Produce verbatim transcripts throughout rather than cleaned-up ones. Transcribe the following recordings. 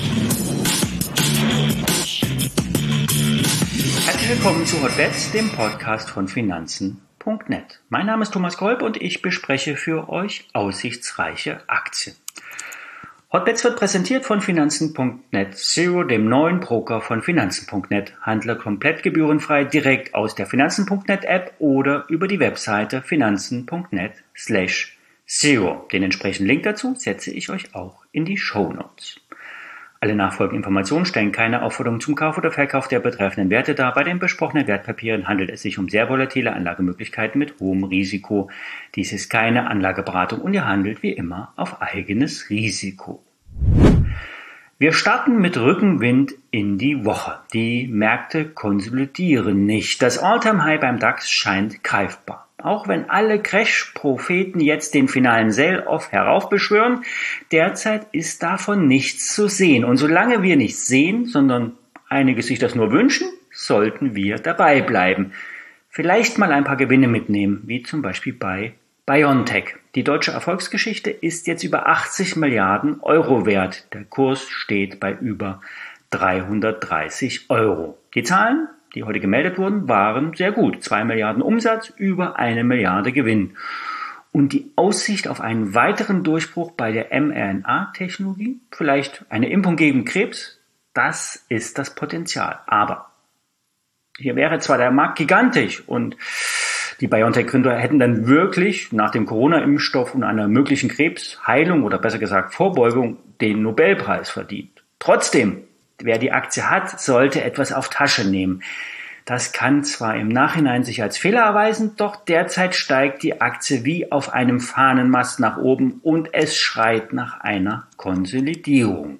Herzlich willkommen zu Hotbets, dem Podcast von Finanzen punkt net. Mein Name ist Thomas Kolb und ich bespreche für euch aussichtsreiche Aktien. Hotbets wird präsentiert von Finanzen punkt net Zero, dem neuen Broker von Finanzen punkt net. Handle komplett gebührenfrei direkt aus der Finanzen punkt net App oder über die Webseite finanzen punkt net slash zero. Den entsprechenden Link dazu setze ich euch auch in die Shownotes. Alle nachfolgenden Informationen stellen keine Aufforderung zum Kauf oder Verkauf der betreffenden Werte dar. Bei den besprochenen Wertpapieren handelt es sich um sehr volatile Anlagemöglichkeiten mit hohem Risiko. Dies ist keine Anlageberatung und ihr handelt wie immer auf eigenes Risiko. Wir starten mit Rückenwind in die Woche. Die Märkte konsolidieren nicht. Das All-Time-High beim DAX scheint greifbar. Auch wenn alle Crash-Propheten jetzt den finalen Sell-Off heraufbeschwören, derzeit ist davon nichts zu sehen. Und solange wir nichts sehen, sondern einige sich das nur wünschen, sollten wir dabei bleiben. Vielleicht mal ein paar Gewinne mitnehmen, wie zum Beispiel bei BioNTech. Die deutsche Erfolgsgeschichte ist jetzt über achtzig Milliarden Euro wert. Der Kurs steht bei über dreihundertdreißig Euro. Die Zahlen, die heute gemeldet wurden, waren sehr gut. zwei Milliarden Umsatz, über eine Milliarde Gewinn. Und die Aussicht auf einen weiteren Durchbruch bei der mRNA-Technologie, vielleicht eine Impfung gegen Krebs, das ist das Potenzial. Aber hier wäre zwar der Markt gigantisch und die BioNTech-Gründer hätten dann wirklich nach dem Corona-Impfstoff und einer möglichen Krebsheilung oder besser gesagt Vorbeugung den Nobelpreis verdient. Trotzdem, wer die Aktie hat, sollte etwas auf Tasche nehmen. Das kann zwar im Nachhinein sich als Fehler erweisen, doch derzeit steigt die Aktie wie auf einem Fahnenmast nach oben und es schreit nach einer Konsolidierung.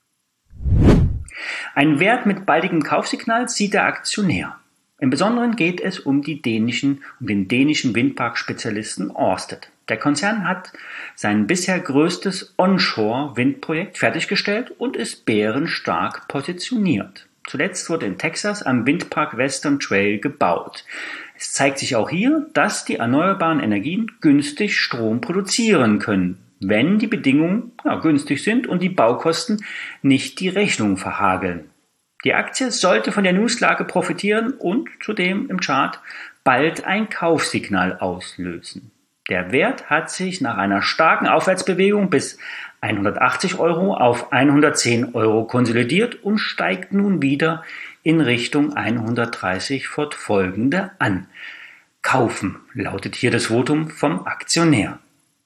Ein Wert mit baldigem Kaufsignal sieht der Aktionär. Im Besonderen geht es um, die dänischen, um den dänischen Windparkspezialisten Ørsted. Der Konzern hat sein bisher größtes Onshore-Windprojekt fertiggestellt und ist bärenstark positioniert. Zuletzt wurde in Texas am Windpark Western Trail gebaut. Es zeigt sich auch hier, dass die erneuerbaren Energien günstig Strom produzieren können, wenn die Bedingungen ja, günstig sind und die Baukosten nicht die Rechnung verhageln. Die Aktie sollte von der Newslage profitieren und zudem im Chart bald ein Kaufsignal auslösen. Der Wert hat sich nach einer starken Aufwärtsbewegung bis hundertachtzig Euro auf hundertzehn Euro konsolidiert und steigt nun wieder in Richtung hundertdreißig fortfolgende an. Kaufen lautet hier das Votum vom Aktionär.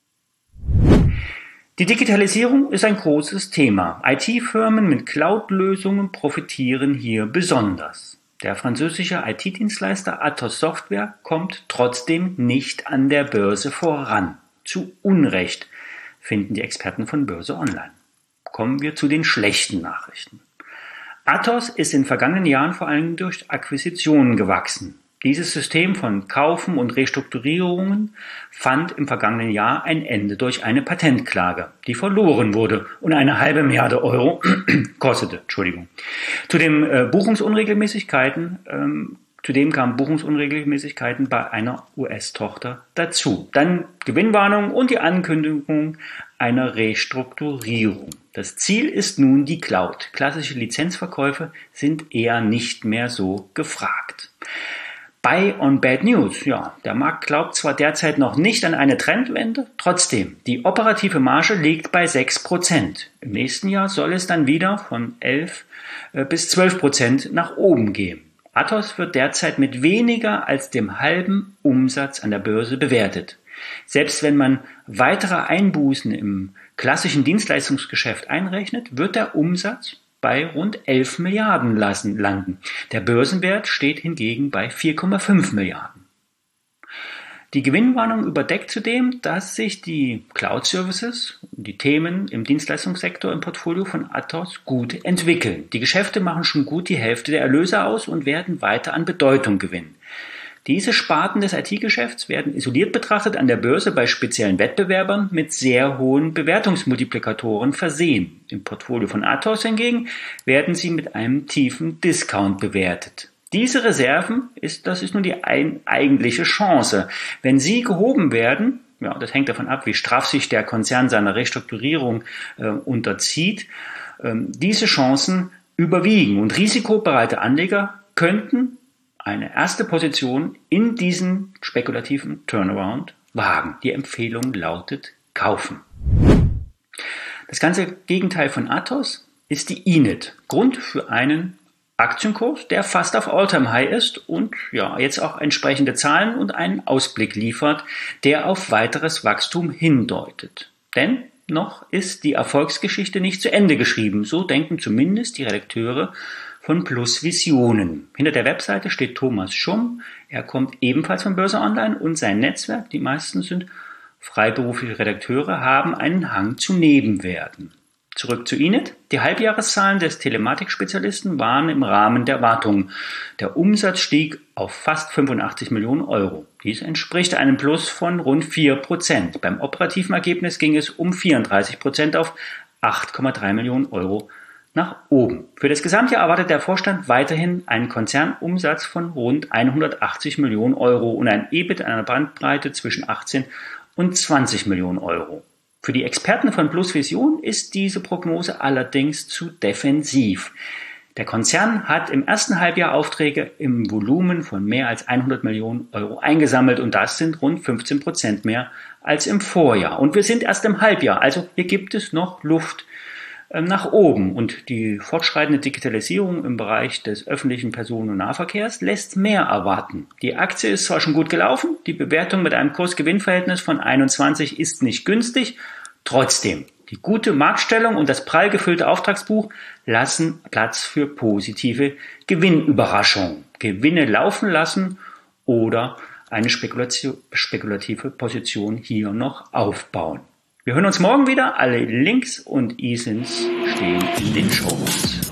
Die Digitalisierung ist ein großes Thema. I T-Firmen mit Cloud-Lösungen profitieren hier besonders. Der französische I T-Dienstleister Atos Software kommt trotzdem nicht an der Börse voran. Zu Unrecht, finden die Experten von Börse Online. Kommen wir zu den schlechten Nachrichten. Atos ist in vergangenen Jahren vor allem durch Akquisitionen gewachsen. Dieses System von Kaufen und Restrukturierungen fand im vergangenen Jahr ein Ende durch eine Patentklage, die verloren wurde und eine halbe Milliarde Euro kostete. Entschuldigung. Zu den äh, Buchungsunregelmäßigkeiten, ähm, zudem kamen Buchungsunregelmäßigkeiten bei einer U S-Tochter dazu. Dann Gewinnwarnung und die Ankündigung einer Restrukturierung. Das Ziel ist nun die Cloud. Klassische Lizenzverkäufe sind eher nicht mehr so gefragt. Buy on Bad News. Ja, der Markt glaubt zwar derzeit noch nicht an eine Trendwende, trotzdem, die operative Marge liegt bei sechs Prozent. Im nächsten Jahr soll es dann wieder von elf bis zwölf Prozent nach oben gehen. Atos wird derzeit mit weniger als dem halben Umsatz an der Börse bewertet. Selbst wenn man weitere Einbußen im klassischen Dienstleistungsgeschäft einrechnet, wird der Umsatz bei rund elf Milliarden lassen, landen. Der Börsenwert steht hingegen bei vier Komma fünf Milliarden. Die Gewinnwarnung überdeckt zudem, dass sich die Cloud-Services, die Themen im Dienstleistungssektor im Portfolio von Atos gut entwickeln. Die Geschäfte machen schon gut die Hälfte der Erlöse aus und werden weiter an Bedeutung gewinnen. Diese Sparten des I T-Geschäfts werden isoliert betrachtet an der Börse bei speziellen Wettbewerbern mit sehr hohen Bewertungsmultiplikatoren versehen. Im Portfolio von Atos hingegen werden sie mit einem tiefen Discount bewertet. Diese Reserven, ist, das ist nun die ein, eigentliche Chance. Wenn sie gehoben werden, ja, das hängt davon ab, wie straff sich der Konzern seiner Restrukturierung äh, unterzieht, ähm, diese Chancen überwiegen und risikobereite Anleger könnten eine erste Position in diesem spekulativen Turnaround wagen. Die Empfehlung lautet kaufen. Das ganze Gegenteil von Athos ist die I N E T. Grund für einen Aktienkurs, der fast auf All-Time-High ist und ja jetzt auch entsprechende Zahlen und einen Ausblick liefert, der auf weiteres Wachstum hindeutet. Denn noch ist die Erfolgsgeschichte nicht zu Ende geschrieben, so denken zumindest die Redakteure von Plus Visionen. Hinter der Webseite steht Thomas Schumm, er kommt ebenfalls von Börse Online und sein Netzwerk, die meisten sind freiberufliche Redakteure, haben einen Hang zu Nebenwerten. Zurück zu I N E T. Die Halbjahreszahlen des Telematik-Spezialisten waren im Rahmen der Erwartungen. Der Umsatz stieg auf fast fünfundachtzig Millionen Euro. Dies entspricht einem Plus von rund vier Prozent. Beim operativen Ergebnis ging es um vierunddreißig Prozent auf acht Komma drei Millionen Euro nach oben. Für das Gesamtjahr erwartet der Vorstand weiterhin einen Konzernumsatz von rund hundertachtzig Millionen Euro und ein E B I T einer Bandbreite zwischen achtzehn und zwanzig Millionen Euro. Für die Experten von Plus Vision ist diese Prognose allerdings zu defensiv. Der Konzern hat im ersten Halbjahr Aufträge im Volumen von mehr als hundert Millionen Euro eingesammelt und das sind rund fünfzehn Prozent mehr als im Vorjahr. Und wir sind erst im Halbjahr, also hier gibt es noch Luft nach oben und die fortschreitende Digitalisierung im Bereich des öffentlichen Personen- und Nahverkehrs lässt mehr erwarten. Die Aktie ist zwar schon gut gelaufen, die Bewertung mit einem Kurs-Gewinn-Verhältnis von einundzwanzig ist nicht günstig, trotzdem, die gute Marktstellung und das prall gefüllte Auftragsbuch lassen Platz für positive Gewinnüberraschungen. Gewinne laufen lassen oder eine spekulative Position hier noch aufbauen. Wir hören uns morgen wieder. Alle Links und I S I Ns stehen in den Shownotes.